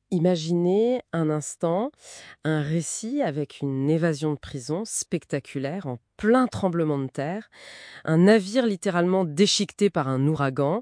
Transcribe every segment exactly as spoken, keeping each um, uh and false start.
Imaginez un instant un récit avec une évasion de prison spectaculaire en plein tremblement de terre, un navire littéralement déchiqueté par un ouragan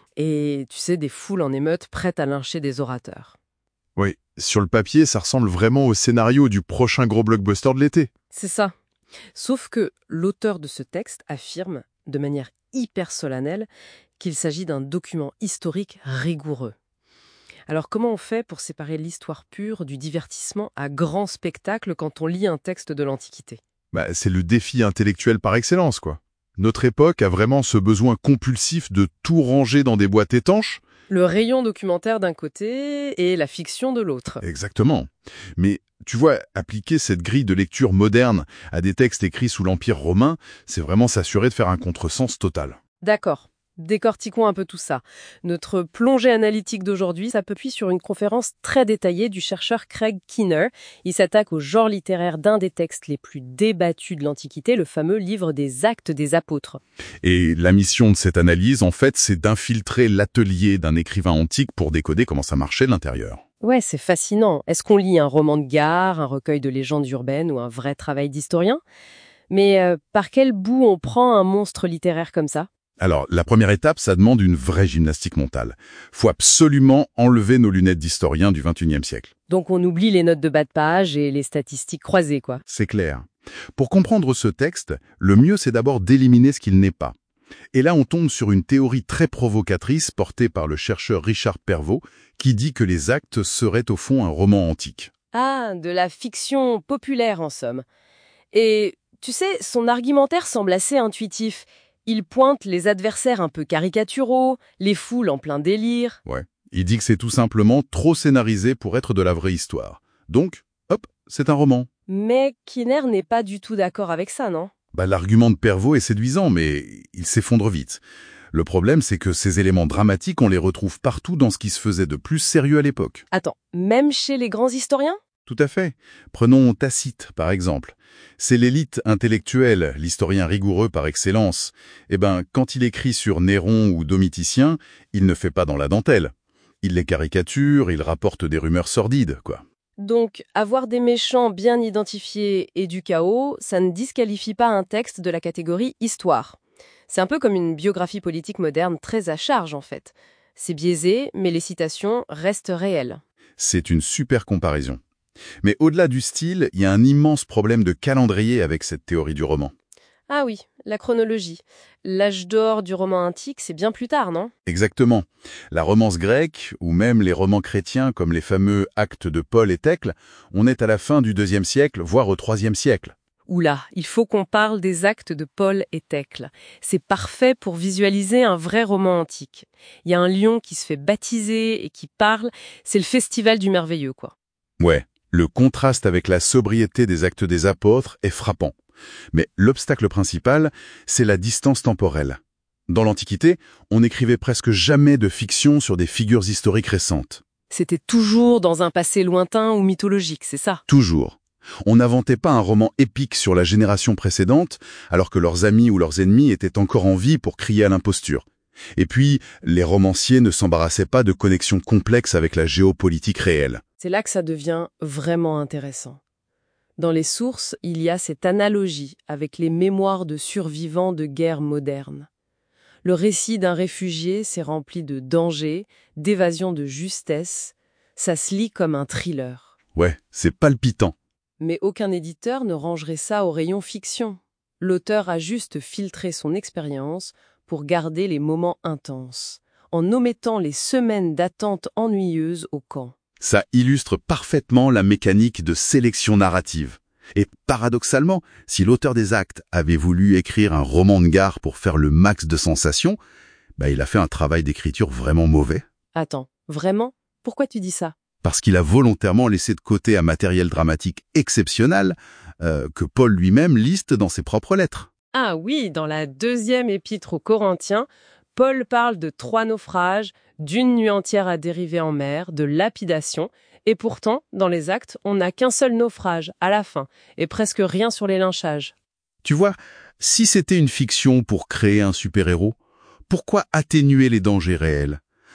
et, tu sais, des foules en émeute prêtes à lyncher des orateurs. Oui, sur le papier, ça ressemble vraiment au scénario du prochain gros blockbuster de l'été. C'est ça. Sauf que l'auteur de ce texte affirme, de manière hyper solennelle, qu'il s'agit d'un document historique rigoureux. Alors comment on fait pour séparer l'histoire pure du divertissement à grand spectacle quand on lit un texte de l'Antiquité? Bah, c'est le défi intellectuel par excellence, quoi. Notre époque a vraiment ce besoin compulsif de tout ranger dans des boîtes étanches. Le rayon documentaire d'un côté et la fiction de l'autre. Exactement. Mais tu vois, appliquer cette grille de lecture moderne à des textes écrits sous l'Empire romain, c'est vraiment s'assurer de faire un contresens total. D'accord. Décortiquons un peu tout ça. Notre plongée analytique d'aujourd'hui s'appuie sur une conférence très détaillée du chercheur Craig Keener. Il s'attaque au genre littéraire d'un des textes les plus débattus de l'Antiquité, le fameux livre des Actes des Apôtres. Et la mission de cette analyse, en fait, c'est d'infiltrer l'atelier d'un écrivain antique pour décoder comment ça marchait de l'intérieur. Ouais, c'est fascinant. Est-ce qu'on lit un roman de gare, un recueil de légendes urbaines ou un vrai travail d'historien? Mais euh, par quel bout on prend un monstre littéraire comme ça? Alors, la première étape, ça demande une vraie gymnastique mentale. Faut absolument enlever nos lunettes d'historien du vingt et unième siècle. Donc on oublie les notes de bas de page et les statistiques croisées, quoi. C'est clair. Pour comprendre ce texte, le mieux c'est d'abord d'éliminer ce qu'il n'est pas. Et là, on tombe sur une théorie très provocatrice portée par le chercheur Richard Pervot, qui dit que les Actes seraient au fond un roman antique. Ah, de la fiction populaire en somme. Et tu sais, son argumentaire semble assez intuitif. Il pointe les adversaires un peu caricaturaux, les foules en plein délire. Ouais. Il dit que c'est tout simplement trop scénarisé pour être de la vraie histoire. Donc, hop, c'est un roman. Mais Keener n'est pas du tout d'accord avec ça, non? Bah, l'argument de Pervot est séduisant, mais il s'effondre vite. Le problème, c'est que ces éléments dramatiques, on les retrouve partout dans ce qui se faisait de plus sérieux à l'époque. Attends, même chez les grands historiens? Tout à fait. Prenons Tacite, par exemple. C'est l'élite intellectuelle, l'historien rigoureux par excellence. Eh ben, quand il écrit sur Néron ou Domiticien, il ne fait pas dans la dentelle. Il les caricature, il rapporte des rumeurs sordides, quoi. Donc, avoir des méchants bien identifiés et du chaos, ça ne disqualifie pas un texte de la catégorie histoire. C'est un peu comme une biographie politique moderne très à charge, en fait. C'est biaisé, mais les citations restent réelles. C'est une super comparaison. Mais au-delà du style, il y a un immense problème de calendrier avec cette théorie du roman. Ah oui, la chronologie. L'âge d'or du roman antique, c'est bien plus tard, non? Exactement. La romance grecque, ou même les romans chrétiens comme les fameux Actes de Paul et Thècle, on est à la fin du deuxième siècle, voire au troisième siècle. Oula, il faut qu'on parle des Actes de Paul et Thècle. C'est parfait pour visualiser un vrai roman antique. Il y a un lion qui se fait baptiser et qui parle, c'est le festival du merveilleux, quoi. Ouais, le contraste avec la sobriété des Actes des Apôtres est frappant. Mais l'obstacle principal, c'est la distance temporelle. Dans l'Antiquité, on n'écrivait presque jamais de fiction sur des figures historiques récentes. C'était toujours dans un passé lointain ou mythologique, c'est ça? Toujours. On n'inventait pas un roman épique sur la génération précédente, alors que leurs amis ou leurs ennemis étaient encore en vie pour crier à l'imposture. Et puis, les romanciers ne s'embarrassaient pas de connexions complexes avec la géopolitique réelle. C'est là que ça devient vraiment intéressant. Dans les sources, il y a cette analogie avec les mémoires de survivants de guerres modernes. Le récit d'un réfugié s'est rempli de dangers, d'évasion de justesse. Ça se lit comme un thriller. Ouais, c'est palpitant. Mais aucun éditeur ne rangerait ça au rayon fiction. L'auteur a juste filtré son expérience pour garder les moments intenses, en omettant les semaines d'attente ennuyeuses au camp. Ça illustre parfaitement la mécanique de sélection narrative. Et paradoxalement, si l'auteur des Actes avait voulu écrire un roman de gare pour faire le max de sensations, bah il a fait un travail d'écriture vraiment mauvais. Attends, vraiment? Pourquoi tu dis ça? Parce qu'il a volontairement laissé de côté un matériel dramatique exceptionnel euh, que Paul lui-même liste dans ses propres lettres. Ah oui, dans la deuxième épître aux Corinthiens, Paul parle de trois naufrages, d'une nuit entière à dériver en mer, de lapidation, et pourtant, dans les Actes, on n'a qu'un seul naufrage, à la fin, et presque rien sur les lynchages. Tu vois, si c'était une fiction pour créer un super-héros, pourquoi atténuer les dangers réels?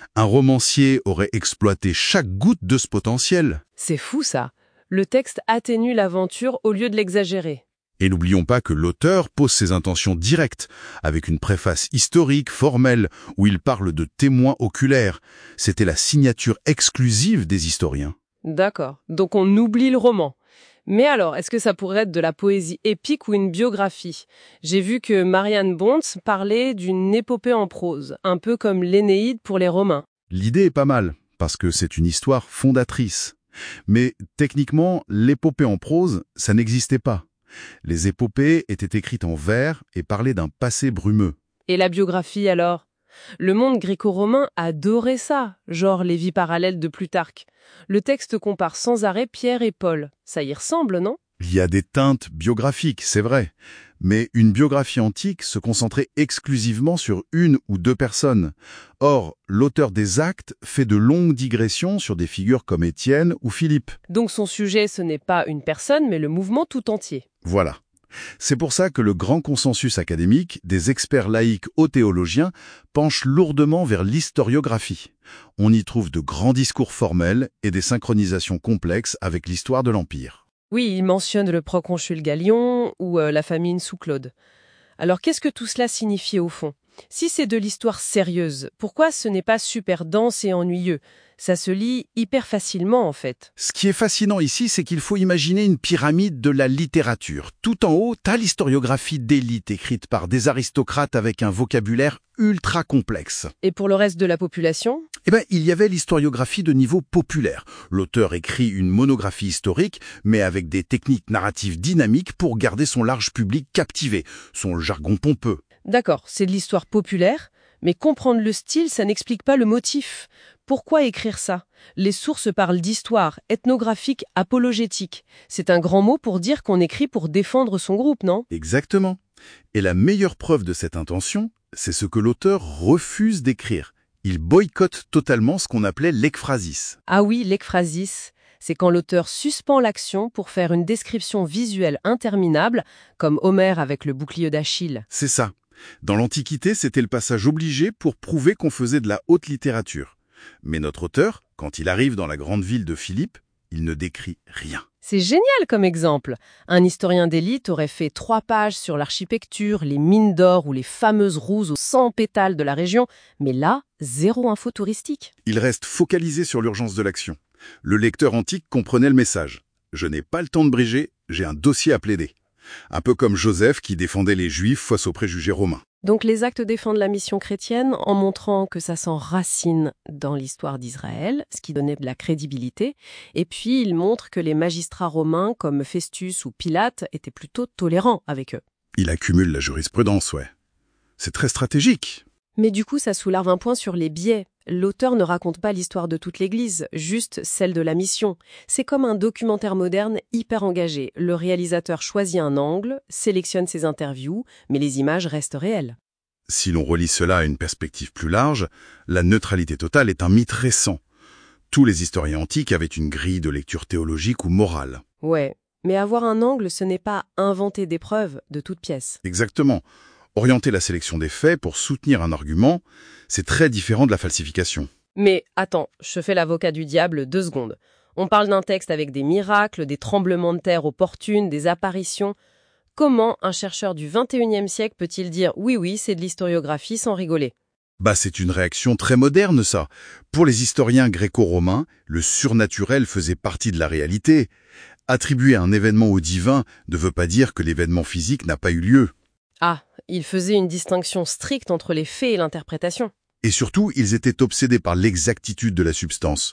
Un romancier aurait exploité chaque goutte de ce potentiel. C'est fou ça. Le texte atténue l'aventure au lieu de l'exagérer. Et n'oublions pas que l'auteur pose ses intentions directes, avec une préface historique, formelle, où il parle de témoins oculaires. C'était la signature exclusive des historiens. D'accord, donc on oublie le roman. Mais alors, est-ce que ça pourrait être de la poésie épique ou une biographie? J'ai vu que Marianne Bontes parlait d'une épopée en prose, un peu comme l'Énéide pour les Romains. L'idée est pas mal, parce que c'est une histoire fondatrice. Mais techniquement, l'épopée en prose, ça n'existait pas. Les épopées étaient écrites en vers et parlaient d'un passé brumeux. Et la biographie alors? Le monde gréco-romain adorait ça, genre les vies parallèles de Plutarque. Le texte compare sans arrêt Pierre et Paul. Ça y ressemble, non? Il y a des teintes biographiques, c'est vrai. Mais une biographie antique se concentrait exclusivement sur une ou deux personnes. Or, l'auteur des Actes fait de longues digressions sur des figures comme Étienne ou Philippe. Donc son sujet, ce n'est pas une personne, mais le mouvement tout entier. Voilà. C'est pour ça que le grand consensus académique des experts laïcs aux théologiens penche lourdement vers l'historiographie. On y trouve de grands discours formels et des synchronisations complexes avec l'histoire de l'Empire. Oui, il mentionne le proconsul Galion ou euh, la famine sous Claude. Alors qu'est-ce que tout cela signifie au fond? Si c'est de l'histoire sérieuse, pourquoi ce n'est pas super dense et ennuyeux? Ça se lit hyper facilement en fait. Ce qui est fascinant ici, c'est qu'il faut imaginer une pyramide de la littérature. Tout en haut, t'as l'historiographie d'élite écrite par des aristocrates avec un vocabulaire ultra complexe. Et pour le reste de la population? Eh ben, il y avait l'historiographie de niveau populaire. L'auteur écrit une monographie historique, mais avec des techniques narratives dynamiques pour garder son large public captivé, son jargon pompeux. D'accord, c'est de l'histoire populaire, mais comprendre le style, ça n'explique pas le motif. Pourquoi écrire ça? Les sources parlent d'histoire, ethnographique, apologétique. C'est un grand mot pour dire qu'on écrit pour défendre son groupe, non? Exactement. Et la meilleure preuve de cette intention, c'est ce que l'auteur refuse d'écrire. Il boycotte totalement ce qu'on appelait l'ekphrasis. Ah oui, l'ekphrasis, c'est quand l'auteur suspend l'action pour faire une description visuelle interminable, comme Homère avec le bouclier d'Achille. C'est ça. Dans l'Antiquité, c'était le passage obligé pour prouver qu'on faisait de la haute littérature. Mais notre auteur, quand il arrive dans la grande ville de Philippe, il ne décrit rien. C'est génial comme exemple. Un historien d'élite aurait fait trois pages sur l'archipecture, les mines d'or ou les fameuses rouses aux cent pétales de la région, mais là, zéro info touristique. Il reste focalisé sur l'urgence de l'action. Le lecteur antique comprenait le message. Je n'ai pas le temps de briger, j'ai un dossier à plaider. Un peu comme Joseph qui défendait les Juifs face aux préjugés romains. Donc les Actes défendent la mission chrétienne en montrant que ça s'enracine dans l'histoire d'Israël, ce qui donnait de la crédibilité. Et puis ils montrent que les magistrats romains comme Festus ou Pilate étaient plutôt tolérants avec eux. Il accumule la jurisprudence, ouais. C'est très stratégique. Mais du coup, ça soulève un point sur les biais. L'auteur ne raconte pas l'histoire de toute l'Église, juste celle de la mission. C'est comme un documentaire moderne hyper engagé. Le réalisateur choisit un angle, sélectionne ses interviews, mais les images restent réelles. Si l'on relie cela à une perspective plus large, la neutralité totale est un mythe récent. Tous les historiens antiques avaient une grille de lecture théologique ou morale. Ouais, mais avoir un angle, ce n'est pas inventer des preuves de toute pièce. Exactement. Orienter la sélection des faits pour soutenir un argument, c'est très différent de la falsification. Mais attends, je fais l'avocat du diable deux secondes. On parle d'un texte avec des miracles, des tremblements de terre opportunes, des apparitions. Comment un chercheur du vingt et unième siècle peut-il dire « oui, oui, c'est de l'historiographie » sans rigoler? Bah, c'est une réaction très moderne, ça. Pour les historiens gréco-romains, le surnaturel faisait partie de la réalité. Attribuer un événement au divin ne veut pas dire que l'événement physique n'a pas eu lieu. Ah, il faisait une distinction stricte entre les faits et l'interprétation. Et surtout, ils étaient obsédés par l'exactitude de la substance.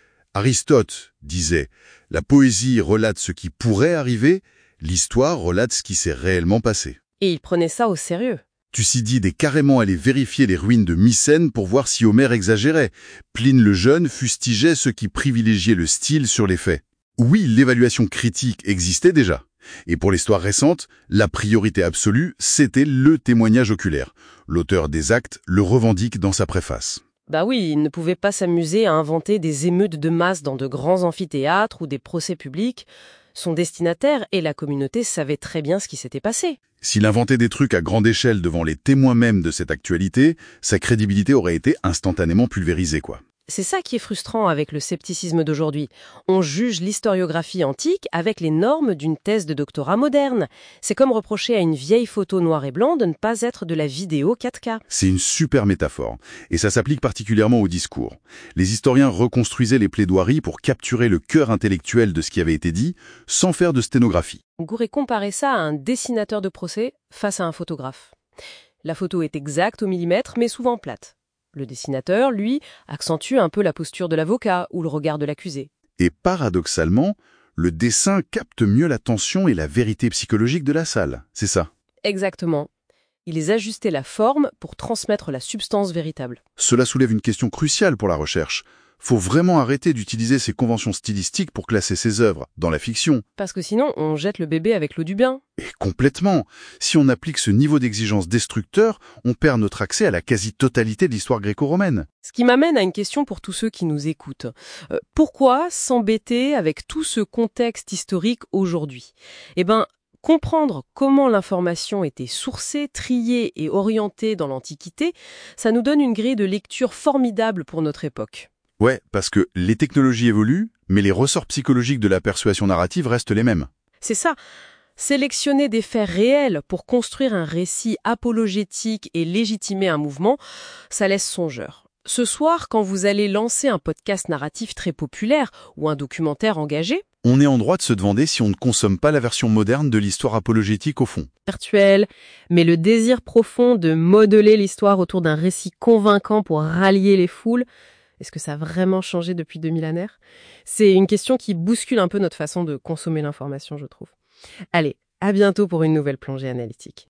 Aristote disait « La poésie relate ce qui pourrait arriver, l'histoire relate ce qui s'est réellement passé. » Et il prenait ça au sérieux. Thucydide est carrément allé vérifier les ruines de Mycène pour voir si Homère exagérait. Pline le Jeune fustigeait ceux qui privilégiaient le style sur les faits. Oui, l'évaluation critique existait déjà. Et pour l'histoire récente, la priorité absolue, c'était le témoignage oculaire. L'auteur des Actes le revendique dans sa préface. Bah oui, il ne pouvait pas s'amuser à inventer des émeutes de masse dans de grands amphithéâtres ou des procès publics. Son destinataire et la communauté savaient très bien ce qui s'était passé. S'il inventait des trucs à grande échelle devant les témoins même de cette actualité, sa crédibilité aurait été instantanément pulvérisée, quoi. C'est ça qui est frustrant avec le scepticisme d'aujourd'hui. On juge l'historiographie antique avec les normes d'une thèse de doctorat moderne. C'est comme reprocher à une vieille photo noir et blanc de ne pas être de la vidéo quatre K. C'est une super métaphore, et ça s'applique particulièrement au discours. Les historiens reconstruisaient les plaidoiries pour capturer le cœur intellectuel de ce qui avait été dit, sans faire de sténographie. Gouret comparait ça à un dessinateur de procès face à un photographe. La photo est exacte au millimètre, mais souvent plate. Le dessinateur, lui, accentue un peu la posture de l'avocat ou le regard de l'accusé. Et paradoxalement, le dessin capte mieux la tension et la vérité psychologique de la salle, c'est ça. Exactement. Ils ajustaient la forme pour transmettre la substance véritable. Cela soulève une question cruciale pour la recherche. Faut vraiment arrêter d'utiliser ces conventions stylistiques pour classer ses œuvres, dans la fiction. Parce que sinon, on jette le bébé avec l'eau du bain. Et complètement. Si on applique ce niveau d'exigence destructeur, on perd notre accès à la quasi-totalité de l'histoire gréco-romaine. Ce qui m'amène à une question pour tous ceux qui nous écoutent. Euh, pourquoi s'embêter avec tout ce contexte historique aujourd'hui ? Eh bien, comprendre comment l'information était sourcée, triée et orientée dans l'Antiquité, ça nous donne une grille de lecture formidable pour notre époque. Ouais, parce que les technologies évoluent, mais les ressorts psychologiques de la persuasion narrative restent les mêmes. C'est ça. Sélectionner des faits réels pour construire un récit apologétique et légitimer un mouvement, ça laisse songeur. Ce soir, quand vous allez lancer un podcast narratif très populaire ou un documentaire engagé, on est en droit de se demander si on ne consomme pas la version moderne de l'histoire apologétique au fond. Virtuel, mais le désir profond de modeler l'histoire autour d'un récit convaincant pour rallier les foules, est-ce que ça a vraiment changé depuis deux millénaires ? C'est une question qui bouscule un peu notre façon de consommer l'information, je trouve. Allez, à bientôt pour une nouvelle plongée analytique.